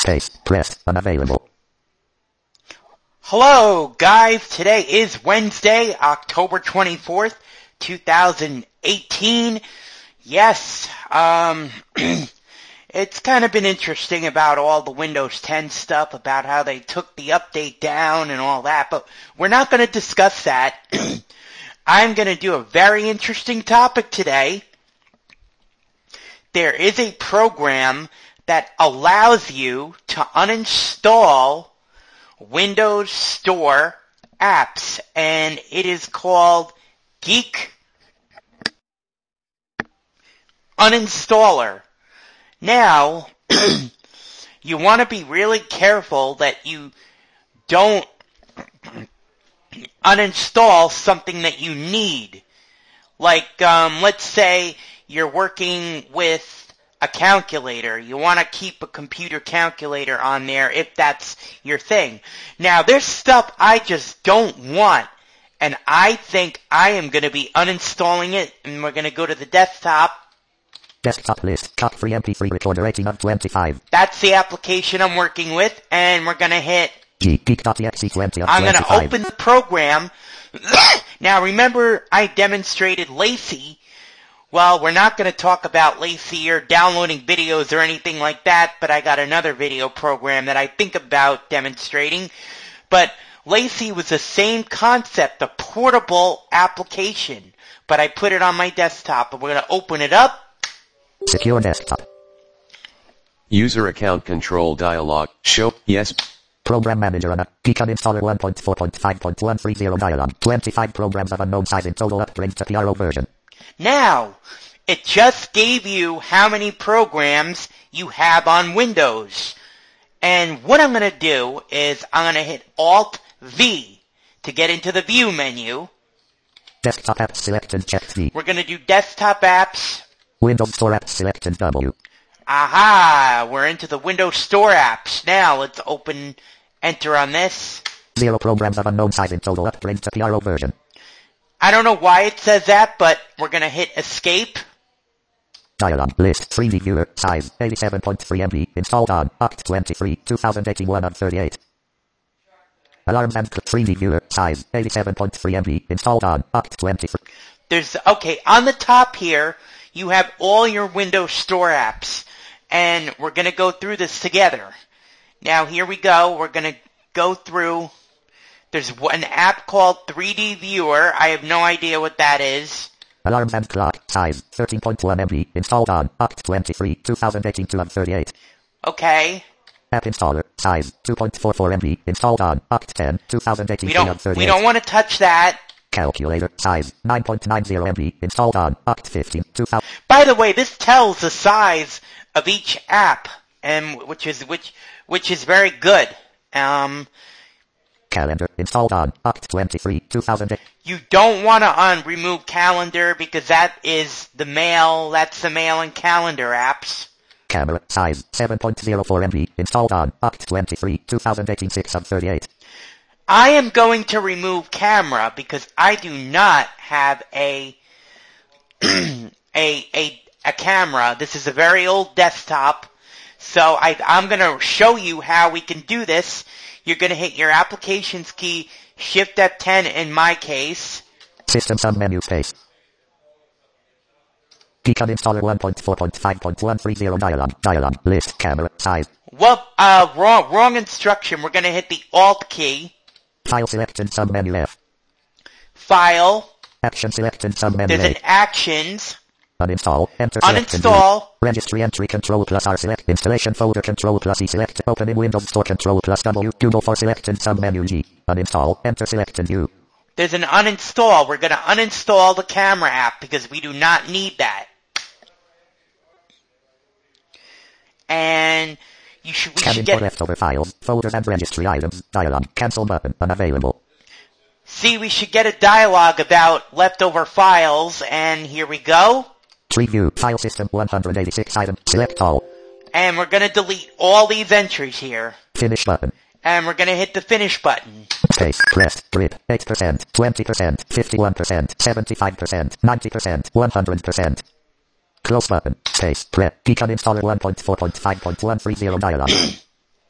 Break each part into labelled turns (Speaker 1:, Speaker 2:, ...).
Speaker 1: Space. Press. Unavailable.
Speaker 2: Hello, guys. Today is Wednesday, October 24th, 2018. Yes, it's kind of been interesting about all the Windows 10 stuff, about how they took the update down and all that, but we're not going to discuss that. I'm going to do a very interesting topic today. There is a program that allows you to uninstall Windows Store apps, and it is called Geek Uninstaller. Now, you want to be really careful that you don't uninstall something that you need. Like, let's say you're working with a calculator. You want to keep a computer calculator on there if that's your thing. Now, there's stuff I just don't want, and I think I am going to be uninstalling it, and we're going to go to the desktop.
Speaker 1: Desktop list. Cut free MP3 recorder rating of 25.
Speaker 2: That's the application I'm working with, and we're going to hit
Speaker 1: Geek.exe 20 of 25.
Speaker 2: I'm going to open the program. Now, remember I demonstrated Lacey. Well, we're not going to talk about Lacey or downloading videos or anything like that, but I got another video program that I think about demonstrating. But Lacey was the same concept, a portable application, but I put it on my desktop, and we're going to open it up.
Speaker 1: Secure desktop.
Speaker 3: User account control dialog. Show. Yes.
Speaker 1: Program manager on a Geek Uninstaller 1.4.5.130 dialog. 25 programs of unknown size in total upgrade to PRO version.
Speaker 2: Now, it just gave you how many programs you have on Windows. And what I'm going to do is I'm going to hit Alt-V to get into the View menu.
Speaker 1: Desktop apps selected, checked V.
Speaker 2: We're going to do Desktop Apps.
Speaker 1: Windows Store apps selected, W.
Speaker 2: Aha! We're into the Windows Store apps. Now, let's enter on this.
Speaker 1: 0 programs of unknown size in total upgrade to PRO version.
Speaker 2: I don't know why it says that, but we're going to hit Escape.
Speaker 1: Dialog list 3D viewer size 87.3 MB installed on Oct 23 2018 1 of 38. Alarms and 3D viewer size 87.3 MB installed on Oct 23.
Speaker 2: Okay, on the top here, you have all your Windows Store apps, and we're going to go through this together. Now, here we go. We're going to go through. There's an app called 3D Viewer. I have no idea what that is.
Speaker 1: Alarms and clock size 13.1 MB installed on Oct 23 2018 2 of 38.
Speaker 2: Okay.
Speaker 1: App installer size 2.44 MB installed on Oct 10 2018 3 of 38.
Speaker 2: We don't want to touch that.
Speaker 1: Calculator size 9.90 MB installed on Oct 15 2000.
Speaker 2: By the way, this tells the size of each app, and which is very good.
Speaker 1: Calendar installed on Oct 23 2008.
Speaker 2: You don't want to remove Calendar because that's the mail and calendar apps.
Speaker 1: Camera size 7.04 MB installed on Oct 23 2018 6 of 38.
Speaker 2: I am going to remove camera because I do not have a camera. This is a very old desktop. So I'm going to show you how we can do this. You're going to hit your applications key, Shift F10 in my case.
Speaker 1: System submenu space. Geek Uninstaller 1.4.5.130 dialog list camera size.
Speaker 2: Well, wrong instruction. We're going to hit the Alt key.
Speaker 1: File selected submenu F.
Speaker 2: File.
Speaker 1: Action selected submenu
Speaker 2: There's
Speaker 1: A.
Speaker 2: an Actions.
Speaker 1: Uninstall. Enter
Speaker 2: Uninstall.
Speaker 1: Registry entry Control plus R select. Installation folder Control plus E select. Open in Windows Store Control plus W. Google for selected submenu G. Uninstall. Enter selected U.
Speaker 2: There's an uninstall. We're going to uninstall the camera app because we do not need that. And we should get
Speaker 1: leftover files, folders and registry items. Dialog. Cancel button. Unavailable.
Speaker 2: See, we should get a dialogue about leftover files, and here we go.
Speaker 1: Tree view, file system 186 item, select all.
Speaker 2: And we're going to delete all these entries here.
Speaker 1: Finish button.
Speaker 2: And we're going to hit the finish button.
Speaker 1: Space, pressed, grip, 8%, 20%, 51%, 75%, 90%, 100%. Close button, space, prep, Geek Uninstaller 1.4.5.130 dialog.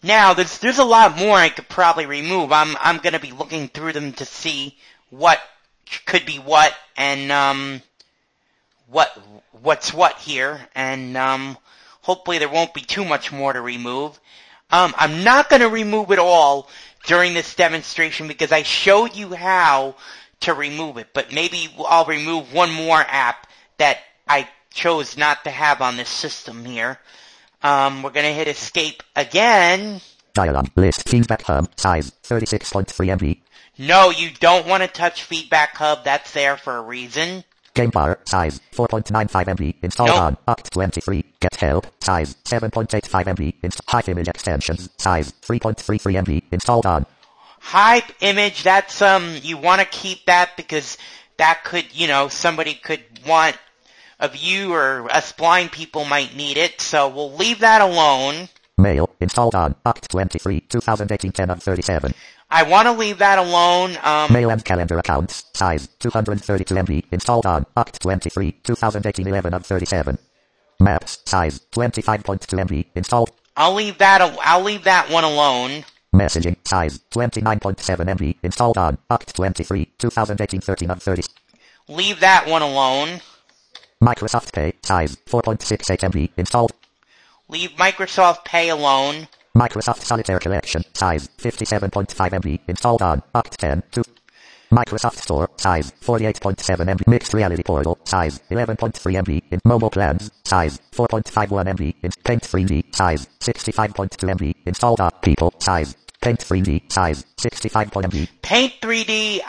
Speaker 2: Now, there's a lot more I could probably remove. I'm gonna be looking through them to see what could be what, and what's what here, and hopefully there won't be too much more to remove. I'm not gonna remove it all during this demonstration because I showed you how to remove it, but maybe I'll remove one more app that I chose not to have on this system here. We're gonna hit escape again.
Speaker 1: Dialog list feedback hub size 36.3 MB.
Speaker 2: No, you don't want to touch Feedback Hub. That's there for a reason.
Speaker 1: Game bar size 4.95 MB. Installed
Speaker 2: Nope.
Speaker 1: on Oct 23. Get help size 7.85 MB. Hype image extensions size 3.33 MB. Installed on.
Speaker 2: Hype image, that's, you want to keep that because that could, somebody could want a view, or us blind people might need it, so we'll leave that alone.
Speaker 1: Mail installed on Oct 23. 2018 10 of 37.
Speaker 2: I want to leave that alone.
Speaker 1: Mail and calendar accounts size 232 MB. Installed on Oct 23. 2018 11 of 37. Maps size 25.2 MB. Installed.
Speaker 2: I'll leave that one alone.
Speaker 1: Messaging size 29.7 MB. Installed on Oct 23. 2018 13 of 30.
Speaker 2: Leave that one alone.
Speaker 1: Microsoft Pay size 4.68 MB. Installed.
Speaker 2: Leave Microsoft Pay alone.
Speaker 1: Microsoft Solitaire Collection size 57.5 MB. Installed on Oct 10. 2. Microsoft Store size 48.7 MB. Mixed Reality Portal size 11.3 MB. In mobile plans size 4.51 MB. In Paint 3D size 65.2 MB. Installed on People size Paint 3D size 65 MB.
Speaker 2: Paint 3D,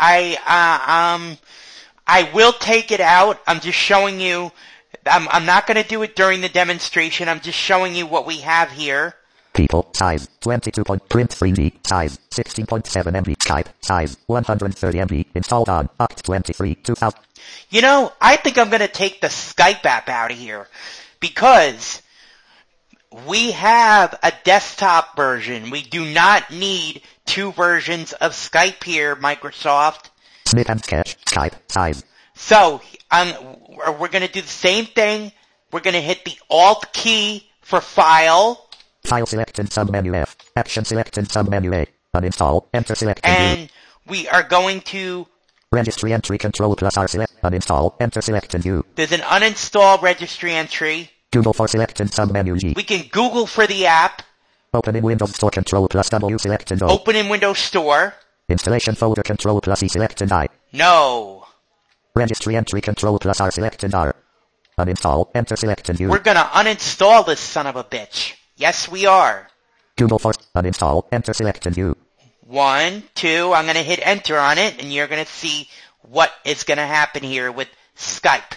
Speaker 2: I will take it out. I'm just showing you. I'm not going to do it during the demonstration. I'm just showing you what we have here.
Speaker 1: People size 22. Print 3D size 16.7 MB. Skype size 130 MB. Installed on Oct 23. 2000.
Speaker 2: I think I'm going to take the Skype app out of here because we have a desktop version. We do not need two versions of Skype here, Microsoft.
Speaker 1: Snip and Sketch Skype size.
Speaker 2: So, we're going to do the same thing. We're going to hit the Alt key for File.
Speaker 1: File select in submenu F. Action select in submenu A. Uninstall. Enter select and
Speaker 2: And we are going to...
Speaker 1: Registry entry control plus R select. Uninstall. Enter select and U.
Speaker 2: There's an uninstall registry entry.
Speaker 1: Google for select in submenu G.
Speaker 2: We can Google for the app.
Speaker 1: Open in Windows Store control plus W select and O.
Speaker 2: Open in Windows Store.
Speaker 1: Installation folder control plus E select and I.
Speaker 2: No.
Speaker 1: Registry entry control plus R select and R. Uninstall. Enter select and U.
Speaker 2: We're going to uninstall this son of a bitch. Yes, we are.
Speaker 1: Google for uninstall. Enter select and U.
Speaker 2: 1, 2, I'm going to hit enter on it, and you're going to see what is going to happen here with Skype.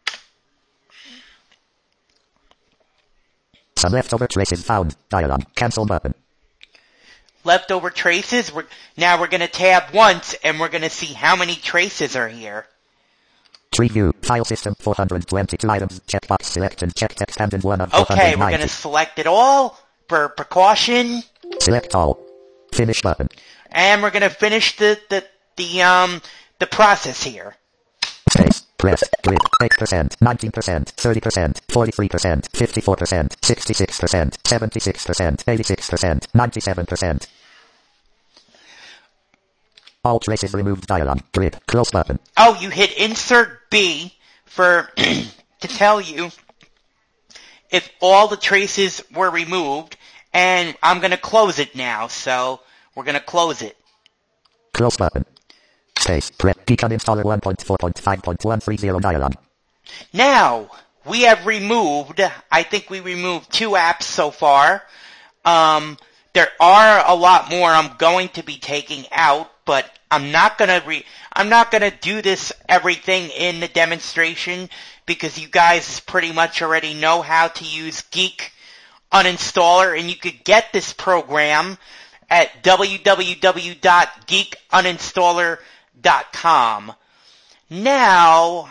Speaker 1: Some leftover traces found. Dialog. Cancel button.
Speaker 2: Leftover traces. Now we're going to tab once, and we're going to see how many traces are here.
Speaker 1: Tree view. File system 422 items. Checkbox select and check text and 1 of 490.
Speaker 2: Okay, we're going to select it all for precaution.
Speaker 1: Select all. Finish button.
Speaker 2: And we're going to finish the process here.
Speaker 1: Space. Press. Grid. 8%. 19%. 30%. 43%. 54%. 66%. 76%. 86%. 97%. All traces removed. Dialog. Grid. Close button.
Speaker 2: Oh, you hit insert B for to tell you if all the traces were removed, and I'm going to close it now, so we're going to close it.
Speaker 1: Close button. Space. Press. Geek uninstaller 1.4.5.130 dialog.
Speaker 2: Now, we have removed, I think we removed 2 apps so far. There are a lot more I'm going to be taking out, but I'm not gonna do this everything in the demonstration because you guys pretty much already know how to use Geek Uninstaller, and you could get this program at www.geekuninstaller.com. Now,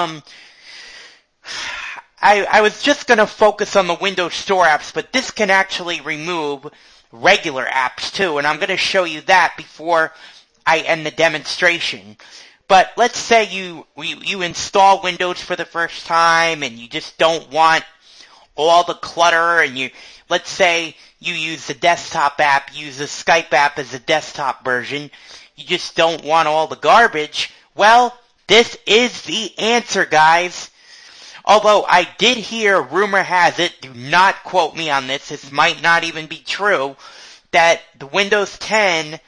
Speaker 2: I was just gonna focus on the Windows Store apps, but this can actually remove regular apps too, and I'm going to show you that before I end the demonstration. But let's say you install Windows for the first time and you just don't want all the clutter, and let's say you use the desktop app, use the Skype app as a desktop version. You just don't want all the garbage. Well, this is the answer, guys. Although I did hear, rumor has it, do not quote me on this might not even be true, that the Windows 10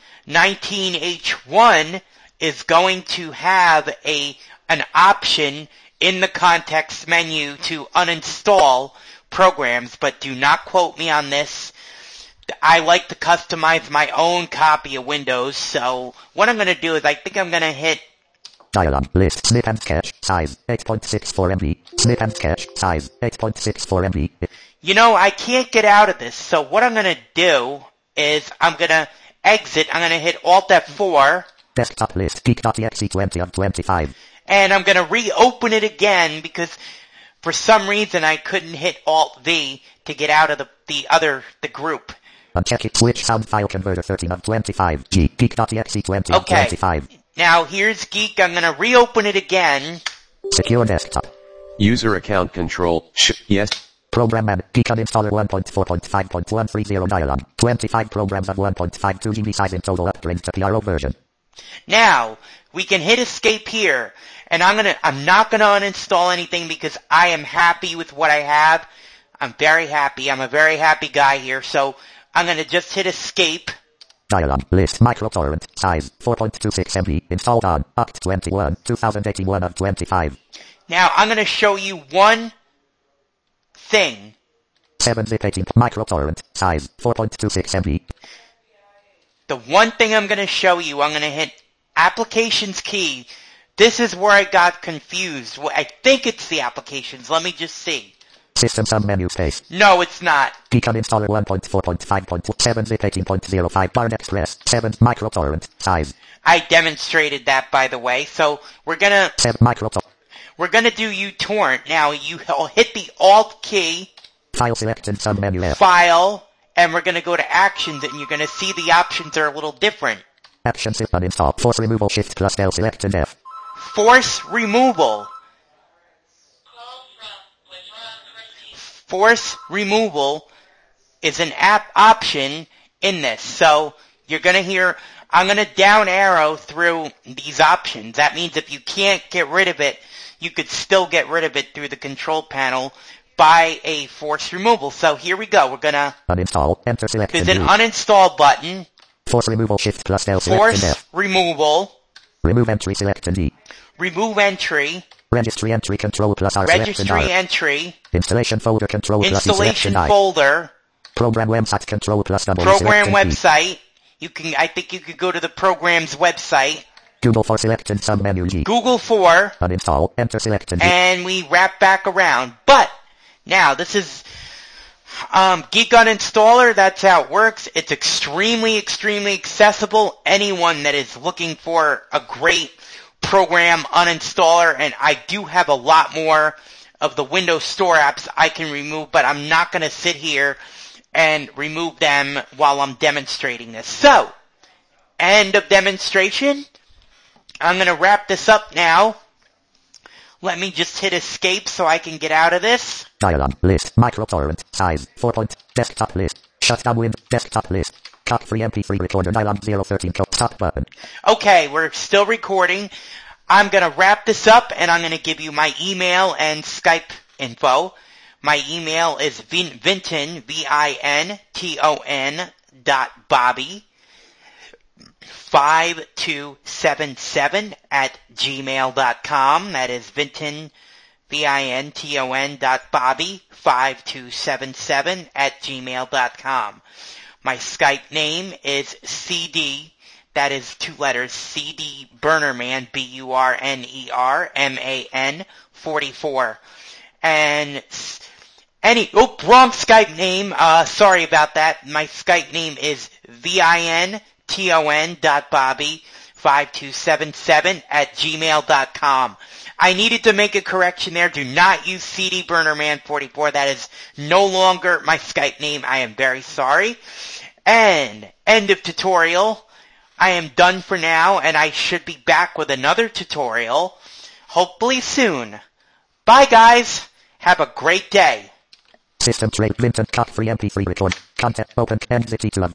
Speaker 2: 19H1 is going to have an option in the context menu to uninstall programs, but do not quote me on this. I like to customize my own copy of Windows, so what I'm going to do is I think I'm going to hit
Speaker 1: dialog list snip and sketch size 8.64 MB. Snip and sketch size 8.64 MB.
Speaker 2: You know, I can't get out of this, so what I'm going to do is I'm going to exit. I'm going to hit Alt F4.
Speaker 1: Desktop list geek.exe 20 of 25.
Speaker 2: And I'm going to reopen it again because for some reason I couldn't hit Alt V to get out of the group.
Speaker 1: Uncheck it. Switch sound file converter 13 of 25. Geek.exe 20 of 25.
Speaker 2: Now here's Geek. I'm going to reopen it again.
Speaker 1: Secure desktop.
Speaker 3: User account control. Yes.
Speaker 1: Program and Geek uninstaller 1.4.5.130 dialog. 25 programs of 1.52 GB size in total. Upgrade to PRO version.
Speaker 2: Now we can hit escape here, and I'm not gonna uninstall anything because I am happy with what I have. I'm very happy. I'm a very happy guy here, so I'm gonna just hit escape.
Speaker 1: Dialog list microtorrent size 4.26 MB installed on Oct 21 2081 of 25.
Speaker 2: Now I'm gonna show you one thing.
Speaker 1: 7-zip 18 microtorrent size 4.26 MB.
Speaker 2: The one thing I'm gonna show you, I'm gonna hit applications key. This is where I got confused. I think it's the applications. Let me just see.
Speaker 1: System submenu space.
Speaker 2: No, it's not.
Speaker 1: Geek uninstaller 1.4.5.7 zip 18.05 Barn Express 7 microtorrent size.
Speaker 2: I demonstrated that, by the way. So we're gonna
Speaker 1: 7 microtorrent.
Speaker 2: We're gonna do uTorrent. Now you hit the Alt key.
Speaker 1: File selection submenu F.
Speaker 2: File, and we're gonna go to Actions, and you're gonna see the options are a little different.
Speaker 1: Action zip uninstall. Force removal Shift plus L select and F.
Speaker 2: Force removal. Force removal is an option in this. So you're going to hear, I'm going to down arrow through these options. That means if you can't get rid of it, you could still get rid of it through the control panel by a force removal. So here we go. We're going to
Speaker 1: uninstall, enter select.
Speaker 2: There's an uninstall button.
Speaker 1: Force removal Shift plus L select and F.
Speaker 2: Force removal.
Speaker 1: Remove entry select and D.
Speaker 2: Remove entry.
Speaker 1: Registry entry control plus R.
Speaker 2: Registry entry.
Speaker 1: Installation folder control plus
Speaker 2: Installation folder.
Speaker 1: Program website control plus double.
Speaker 2: Program website. I think you could go to the program's website.
Speaker 1: Google for select and submenu G.
Speaker 2: Google for.
Speaker 1: Uninstall, enter select and G.
Speaker 2: And we wrap back around. But now this is Geek Uninstaller. That's how it works. It's extremely accessible. Anyone that is looking for a great program uninstaller, and I do have a lot more of the Windows Store apps I can remove, but I'm not going to sit here and remove them while I'm demonstrating this. So, end of demonstration. I'm going to wrap this up now. Let me just hit escape so I can get out of this.
Speaker 1: Dialog list microtorrent size 4. Desktop list shutdown wind desktop list. Top free MP3 recorder dialog 013 code stop button.
Speaker 2: Okay, we're still recording. I'm going to wrap this up, and I'm going to give you my email and Skype info. My email is Vinton, VINTON .Bobby 5277 at gmail.com. That is Vinton, VINTON .Bobby 5277 at gmail.com. My Skype name is CD, that is 2 letters, CD Burnerman, BURNERMAN 44. And wrong Skype name, sorry about that. My Skype name is VINTON.Bobby 5277 at gmail.com. I needed to make a correction there. Do not use CD Burnerman 44. That is no longer my Skype name. I am very sorry. And end of tutorial. I am done for now, and I should be back with another tutorial, hopefully soon. Bye, guys. Have a great day.
Speaker 1: System tray. Vinton cut free MP3 record. Content open. End the T2 of